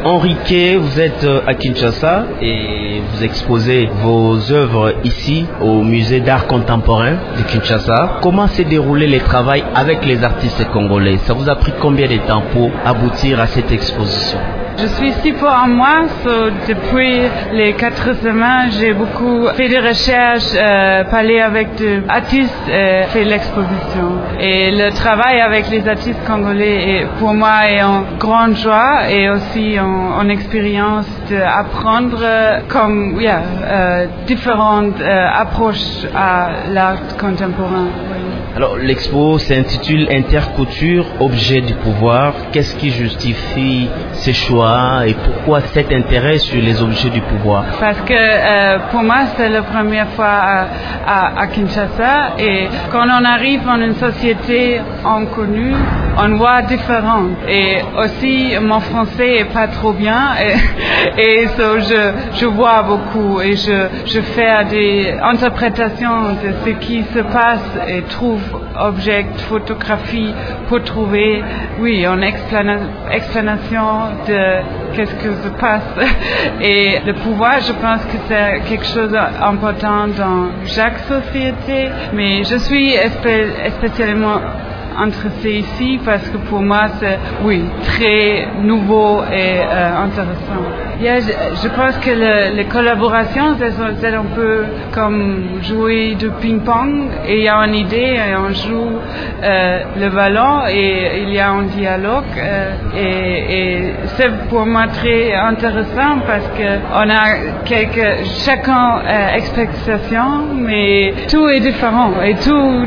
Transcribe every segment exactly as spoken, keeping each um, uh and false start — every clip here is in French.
Henrique, vous êtes à Kinshasa et vous exposez vos œuvres ici au musée d'art contemporain de Kinshasa. Comment s'est déroulé le travail avec les artistes congolais? Ça vous a pris combien de temps pour aboutir à cette exposition? Je suis ici pour un mois, so depuis les quatre semaines, j'ai beaucoup fait de recherches, euh, parlé avec des artistes et fait l'exposition. Et le travail avec les artistes congolais, est, pour moi, est une grande joie et aussi une, une expérience d'apprendre comme yeah, euh, différentes euh, approches à l'art contemporain. Alors, l'expo s'intitule Interculture, objet du pouvoir. Qu'est-ce qui justifie ces choix et pourquoi cet intérêt sur les objets du pouvoir? Parce que euh, pour moi, c'est la première fois à, à, à Kinshasa et quand on arrive dans une société inconnue, on voit différent. Et aussi, mon français est pas trop bien et, et so je, je vois beaucoup et je, je fais des interprétations de ce qui se passe et trouve objets, photographies pour trouver, oui, une explana- explanation de qu'est-ce que se passe. Et le pouvoir, je pense que c'est quelque chose d'important dans chaque société, mais je suis espé- spécialement intéressée ici parce que pour moi c'est oui très nouveau et euh, intéressant. Yeah, je, je pense que le, les collaborations c'est un peu comme jouer du ping-pong et il y a une idée et on joue euh, le ballon et il y a un dialogue euh, et, et c'est pour moi très intéressant parce que on a quelques chacun euh, expectation mais tout est différent et tout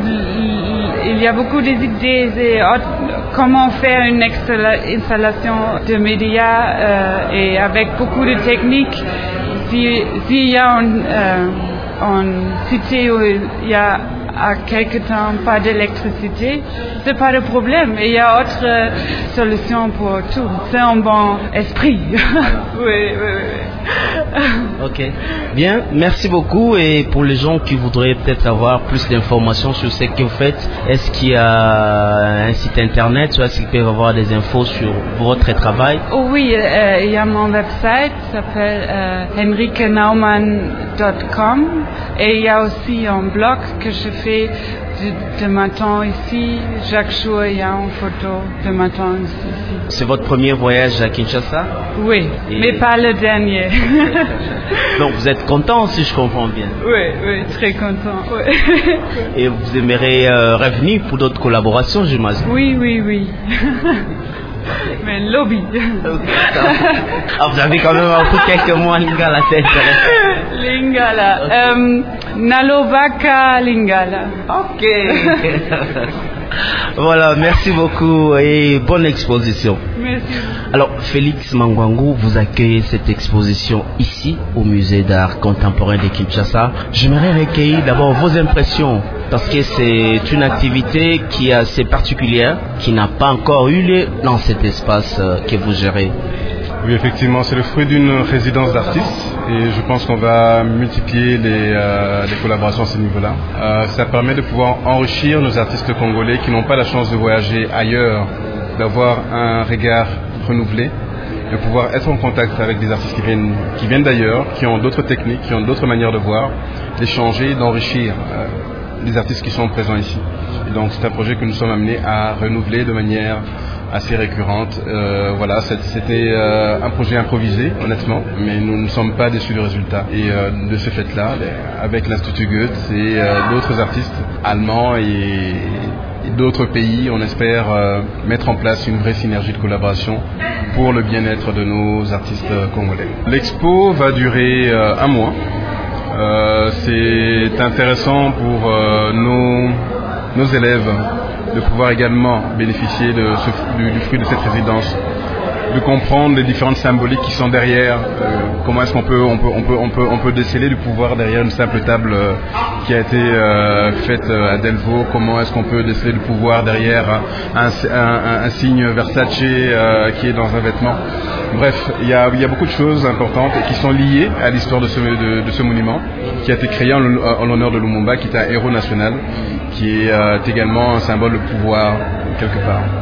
il y a beaucoup d'idées et comment faire une installation de médias euh, et avec beaucoup de techniques. S'il si y a une, euh, une cité où il y a à quelque temps pas d'électricité, c'est pas de problème. Et il y a autre euh, solution pour tout. C'est un bon esprit. oui, oui, oui. Ok. Bien, merci beaucoup. Et pour les gens qui voudraient peut-être avoir plus d'informations sur ce que vous faites, est-ce qu'il y a un site internet, soit est-ce qu'ils peuvent avoir des infos sur votre travail? Oh oui, euh, il y a mon website, ça s'appelle euh, henrique naumann point com et il y a aussi un blog que je fais de, de matin ici. Chaque jour, il y a une photo de matin ici. C'est votre premier voyage à Kinshasa? Oui, et... mais pas le dernier. Donc vous êtes content si je comprends bien? Oui, oui, très content. Oui. Et vous aimeriez euh, revenir pour d'autres collaborations, j'imagine? Oui, oui, oui. Mais lobby. Ah, vous avez quand même appris quelques mots en lingala, c'est intéressant. Lingala. Okay. Um, Nalobaka Lingala. Ok. Voilà, merci beaucoup et bonne exposition. Merci. Alors, Félix Mangwangu, vous accueillez cette exposition ici au musée d'art contemporain de Kinshasa. J'aimerais recueillir d'abord vos impressions parce que c'est une activité qui est assez particulière, qui n'a pas encore eu lieu dans cet espace que vous gérez. Oui, effectivement, c'est le fruit d'une résidence d'artistes et je pense qu'on va multiplier les, euh, les collaborations à ce niveau-là. Euh, ça permet de pouvoir enrichir nos artistes congolais qui n'ont pas la chance de voyager ailleurs, d'avoir un regard renouvelé, de pouvoir être en contact avec des artistes qui viennent, qui viennent d'ailleurs, qui ont d'autres techniques, qui ont d'autres manières de voir, d'échanger, d'enrichir euh, les artistes qui sont présents ici. Et donc c'est un projet que nous sommes amenés à renouveler de manière assez récurrente. Euh, voilà, c'était euh, un projet improvisé, honnêtement, mais nous ne sommes pas déçus du résultat. Et euh, de ce fait-là, avec l'Institut Goethe et euh, d'autres artistes allemands et, et d'autres pays, on espère euh, mettre en place une vraie synergie de collaboration pour le bien-être de nos artistes congolais. L'expo va durer euh, un mois. Euh, c'est intéressant pour euh, nos, nos élèves de pouvoir également bénéficier de ce, du, du fruit de cette résidence, de comprendre les différentes symboliques qui sont derrière, euh, comment est-ce qu'on peut on peut on peut on peut on peut déceler du pouvoir derrière une simple table euh, qui a été euh, faite à Delvaux, comment est-ce qu'on peut déceler du pouvoir derrière un, un, un, un signe Versace euh, qui est dans un vêtement. Bref, il y a il y a beaucoup de choses importantes et qui sont liées à l'histoire de ce de, de ce monument qui a été créé en, en l'honneur de Lumumba, qui est un héros national, qui est euh, également un symbole de pouvoir quelque part. Alors,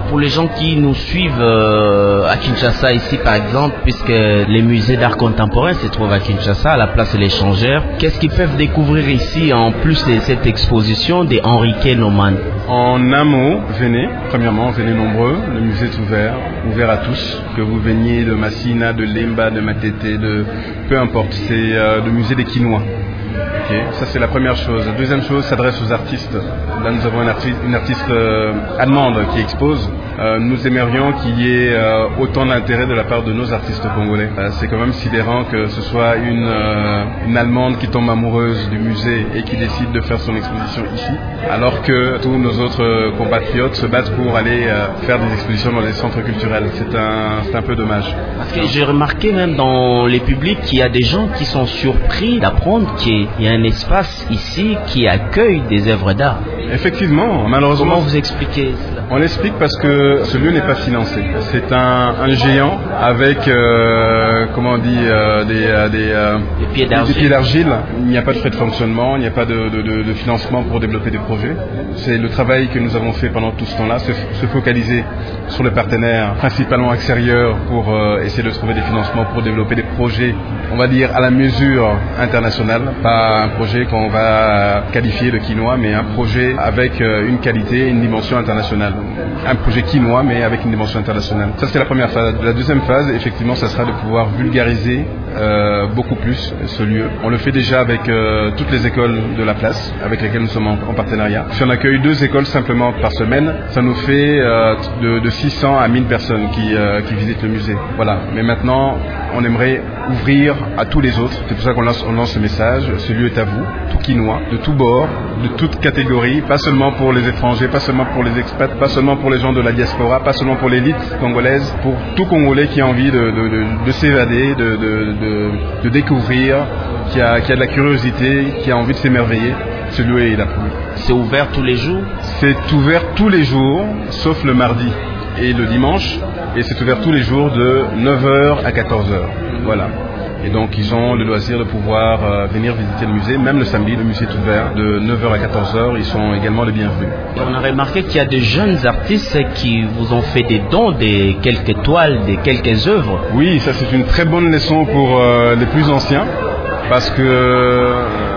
pour les gens qui nous suivent euh, à Kinshasa ici par exemple, puisque les musées d'art contemporain se trouvent à Kinshasa, à la place de l'Échangeur, qu'est-ce qu'ils peuvent découvrir ici en plus de cette exposition des Henriquet Noman? En un mot, venez. Premièrement, venez nombreux. Le musée est ouvert, ouvert à tous. Que vous veniez de Massina, de Lemba, de Matete, de peu importe. C'est euh, le musée des Quinois. Okay. Ça c'est la première chose. La deuxième chose s'adresse aux artistes. Là nous avons une artiste, une artiste euh, allemande qui expose. Euh, nous aimerions qu'il y ait euh, autant d'intérêt de la part de nos artistes congolais. Euh, c'est quand même sidérant que ce soit une, euh, une Allemande qui tombe amoureuse du musée et qui décide de faire son exposition ici, alors que tous nos autres compatriotes se battent pour aller euh, faire des expositions dans des centres culturels. C'est un, c'est un peu dommage. Parce que j'ai remarqué même dans les publics qu'il y a des gens qui sont surpris d'apprendre qu'il y a un espace ici qui accueille des œuvres d'art. Effectivement, malheureusement. Comment vous expliquez cela? On l'explique parce que ce lieu n'est pas financé. C'est un, un géant avec, euh, comment on dit, euh, des, euh, des, euh, des pieds d'argile. Des pieds d'argile. Il n'y a pas de frais de fonctionnement, il n'y a pas de, de, de, de financement pour développer des projets. C'est le travail que nous avons fait pendant tout ce temps-là, se, se focaliser sur les partenaires, principalement extérieurs, pour euh, essayer de trouver des financements pour développer des projets, on va dire, à la mesure internationale. Pas un projet qu'on va qualifier de quinoa, mais un projet avec euh, une qualité, une dimension internationale. Un projet quinoa, mais avec une dimension internationale. Ça, c'est la première phase. La deuxième phase, effectivement, ça sera de pouvoir vulgariser euh, beaucoup plus ce lieu. On le fait déjà avec euh, toutes les écoles de la place, avec lesquelles nous sommes en, en partenariat. Si on accueille deux écoles simplement par semaine, ça nous fait euh, de, de six cents à mille personnes qui, euh, qui visitent le musée. Voilà. Mais maintenant, on aimerait ouvrir à tous les autres. C'est pour ça qu'on lance, on lance ce message. Ce lieu est à vous, tout quinois, de tous bords, de toutes catégories, pas seulement pour les étrangers, pas seulement pour les expats, pas seulement pour les gens de la diaspora, pas seulement pour l'élite congolaise, pour tout Congolais qui a envie de, de, de, de s'évader, de, de, de, de découvrir, qui a, qui a de la curiosité, qui a envie de s'émerveiller. Ce lieu est là pour lui. C'est ouvert tous les jours? C'est ouvert tous les jours, sauf le mardi et le dimanche, et c'est ouvert tous les jours de neuf heures à quatorze heures. Voilà. Et donc ils ont le loisir de pouvoir euh, venir visiter le musée, même le samedi, le musée est ouvert de neuf heures à quatorze heures, ils sont également les bienvenus. Et on a remarqué qu'il y a de jeunes artistes qui vous ont fait des dons, des quelques toiles, des quelques œuvres. Oui, ça c'est une très bonne leçon pour euh, les plus anciens, parce que euh,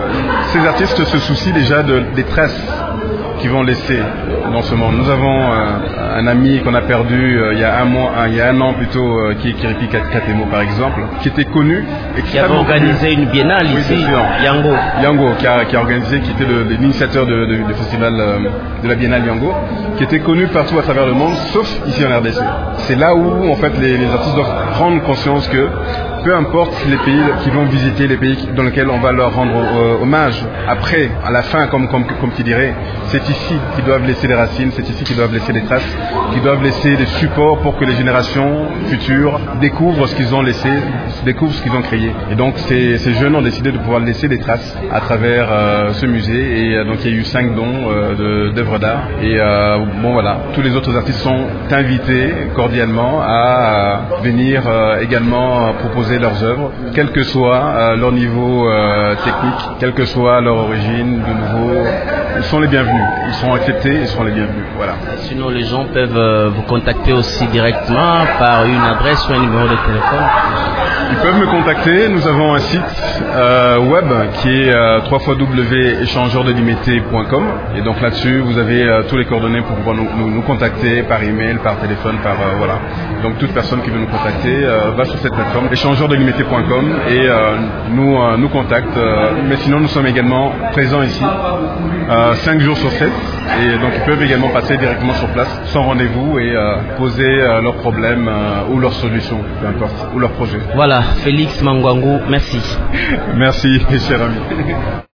ces artistes se soucient déjà de, des traces qu'ils vont laisser dans ce monde. Nous avons euh, un ami qu'on a perdu euh, il y a un mois, un, il y a un an plutôt, euh, qui est Kiripi Katemo par exemple, qui était connu et qui avait organisé une biennale oui, ici, Yango. Yango, qui a, qui a organisé, qui était le, l'initiateur de, de, du festival euh, de la biennale Yango, qui était connu partout à travers le monde, sauf ici en R D C. C'est là où en fait les, les artistes doivent prendre conscience que peu importe les pays qu'ils vont visiter, les pays dans lesquels on va leur rendre euh, hommage, après, à la fin, comme, comme, comme tu dirais, c'est ici qu'ils doivent laisser des racines, c'est ici qu'ils doivent laisser des traces, qu'ils doivent laisser des supports pour que les générations futures découvrent ce qu'ils ont laissé, découvrent ce qu'ils ont créé. Et donc ces, ces jeunes ont décidé de pouvoir laisser des traces à travers euh, ce musée. Et euh, donc il y a eu cinq dons euh, de, d'œuvres d'art. Et euh, bon voilà, tous les autres artistes sont invités cordialement à euh, venir euh, également proposer leurs œuvres, quel que soit euh, leur niveau euh, technique, quelle que soit leur origine, de nouveau, ils sont les bienvenus. Ils sont acceptés, ils seront les bienvenus. Voilà. Sinon, les gens peuvent euh, vous contacter aussi directement par une adresse ou un numéro de téléphone. Ils peuvent me contacter. Nous avons un site euh, web qui est euh, w w w point échangeur de limité point com et donc là-dessus vous avez euh, tous les coordonnées pour pouvoir nous, nous, nous contacter par email, par téléphone, par euh, voilà. Donc toute personne qui veut nous contacter euh, va sur cette plateforme échangeur de limité point com et euh, nous euh, nous contacte. Euh, mais sinon nous sommes également présents ici euh, cinq jours sur sept et donc ils peuvent également passer directement sur place sans rendez-vous et euh, poser euh, leurs problèmes euh, ou leurs solutions, peu importe, ou leurs projets. Voilà, Félix Mangwangu, merci. Merci, cher ami.